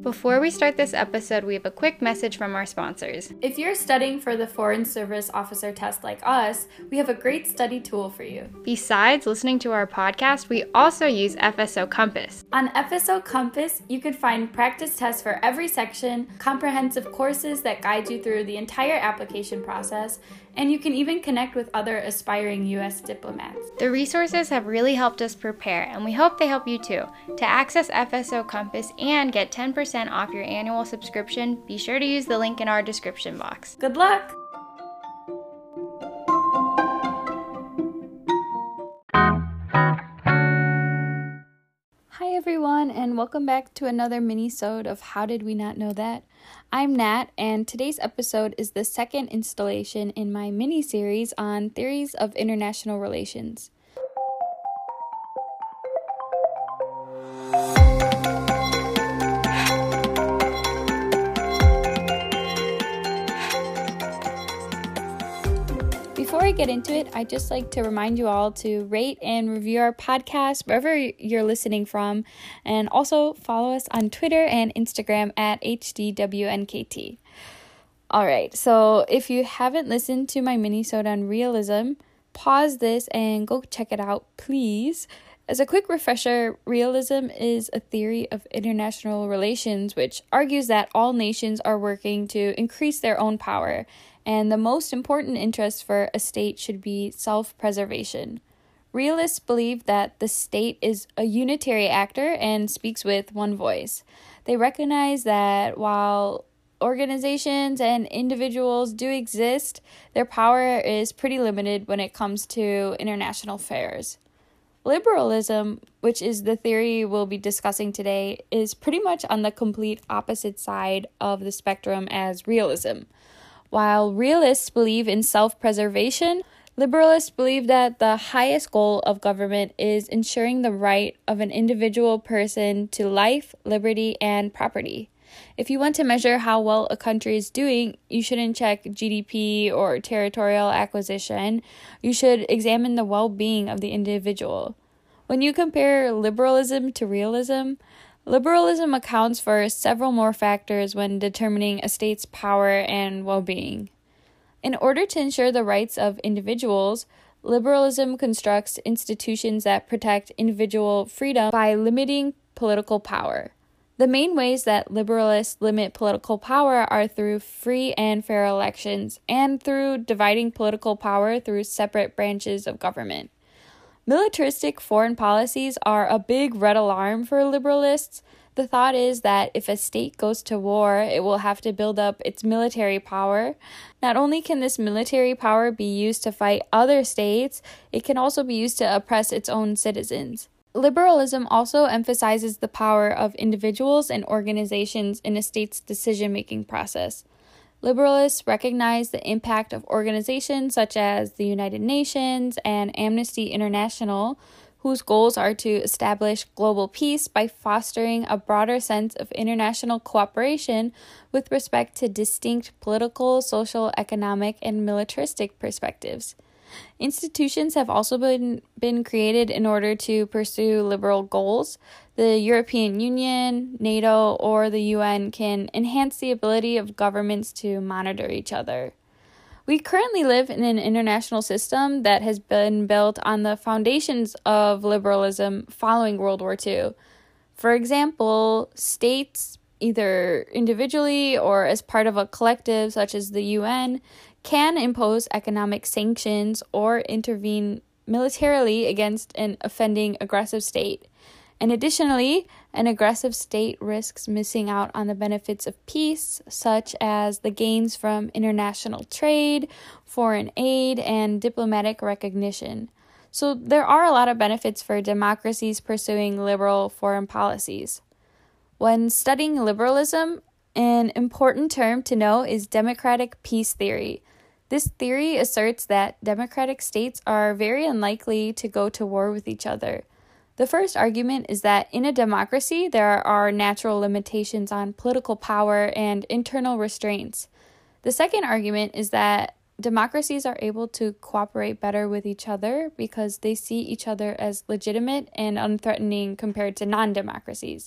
Before we start this episode, we have a quick message from our sponsors. If you're studying for the Foreign Service Officer test like us, we have a great study tool for you. Besides listening to our podcast, we also use FSO Compass. On FSO Compass, you can find practice tests for every section, comprehensive courses that guide you through the entire application process, and you can even connect with other aspiring U.S. diplomats. The resources have really helped us prepare, and we hope they help you too. To access FSO Compass and get 10% off your annual subscription, be sure to use the link in our description box. Good luck! Hi everyone, and welcome back to another mini-sode of How Did We Not Know That? I'm Nat, and today's episode is the second installation in my mini-series on theories of international relations. Before I get into it, I'd just like to remind you all to rate and review our podcast wherever you're listening from, and also follow us on Twitter and Instagram at HDWNKT. Alright, so if you haven't listened to my mini-sode on realism, pause this and go check it out, please. As a quick refresher, realism is a theory of international relations which argues that all nations are working to increase their own power, and the most important interest for a state should be self-preservation. Realists believe that the state is a unitary actor and speaks with one voice. They recognize that while organizations and individuals do exist, their power is pretty limited when it comes to international affairs. Liberalism, which is the theory we'll be discussing today, is pretty much on the complete opposite side of the spectrum as realism. While realists believe in self-preservation, liberalists believe that the highest goal of government is ensuring the right of an individual person to life, liberty, and property. If you want to measure how well a country is doing, you shouldn't check GDP or territorial acquisition. You should examine the well-being of the individual. When you compare liberalism to realism, liberalism accounts for several more factors when determining a state's power and well-being. In order to ensure the rights of individuals, liberalism constructs institutions that protect individual freedom by limiting political power. The main ways that liberalists limit political power are through free and fair elections and through dividing political power through separate branches of government. Militaristic foreign policies are a big red alarm for liberalists. The thought is that if a state goes to war, it will have to build up its military power. Not only can this military power be used to fight other states, it can also be used to oppress its own citizens. Liberalism also emphasizes the power of individuals and organizations in a state's decision-making process. Liberalists recognize the impact of organizations such as the United Nations and Amnesty International, whose goals are to establish global peace by fostering a broader sense of international cooperation with respect to distinct political, social, economic, and militaristic perspectives. Institutions have also been created in order to pursue liberal goals. The European Union, NATO, or the UN can enhance the ability of governments to monitor each other. We currently live in an international system that has been built on the foundations of liberalism following World War II. For example, states, either individually or as part of a collective such as the UN, can impose economic sanctions or intervene militarily against an offending aggressive state. And additionally, an aggressive state risks missing out on the benefits of peace, such as the gains from international trade, foreign aid, and diplomatic recognition. So there are a lot of benefits for democracies pursuing liberal foreign policies. When studying liberalism, an important term to know is democratic peace theory. This theory asserts that democratic states are very unlikely to go to war with each other. The first argument is that in a democracy, there are natural limitations on political power and internal restraints. The second argument is that democracies are able to cooperate better with each other because they see each other as legitimate and unthreatening compared to non-democracies.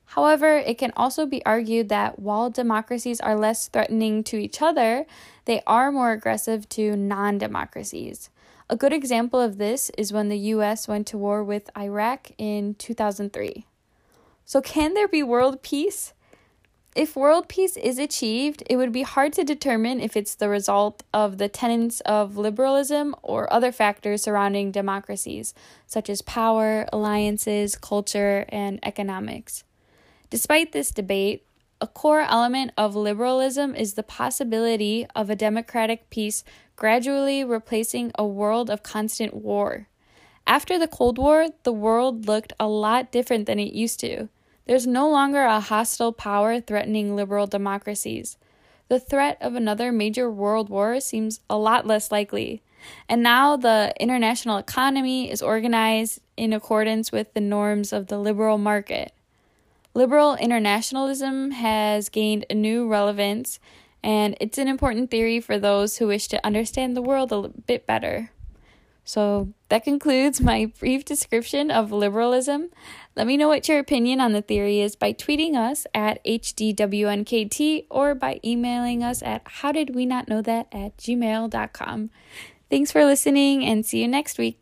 However, it can also be argued that while democracies are less threatening to each other, they are more aggressive to non-democracies. A good example of this is when the US went to war with Iraq in 2003. So can there be world peace? If world peace is achieved, it would be hard to determine if it's the result of the tenets of liberalism or other factors surrounding democracies, such as power, alliances, culture, and economics. Despite this debate, a core element of liberalism is the possibility of a democratic peace gradually replacing a world of constant war. After the Cold War, the world looked a lot different than it used to. There's no longer a hostile power threatening liberal democracies. The threat of another major world war seems a lot less likely. And now the international economy is organized in accordance with the norms of the liberal market. Liberal internationalism has gained a new relevance, and it's an important theory for those who wish to understand the world a bit better. So that concludes my brief description of liberalism. Let me know what your opinion on the theory is by tweeting us at HDWNKT or by emailing us at howdidwenotknowthat@gmail.com. Thanks for listening and see you next week.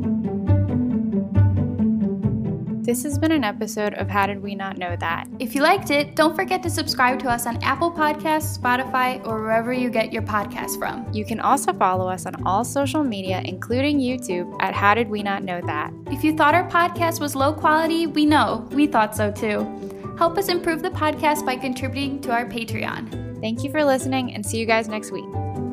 This has been an episode of How Did We Not Know That? If you liked it, don't forget to subscribe to us on Apple Podcasts, Spotify, or wherever you get your podcasts from. You can also follow us on all social media, including YouTube, at How Did We Not Know That? If you thought our podcast was low quality, we know. We thought so too. Help us improve the podcast by contributing to our Patreon. Thank you for listening, and see you guys next week.